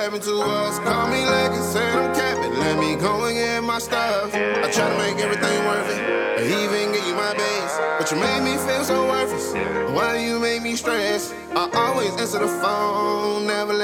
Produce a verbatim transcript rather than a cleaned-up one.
happened to us. Call me like and said I'm capping. Let me go and get my stuff. I try to make everything worth it. I even get you my base. But you made me feel so worthless. Why you make me stress? I always answer the phone, never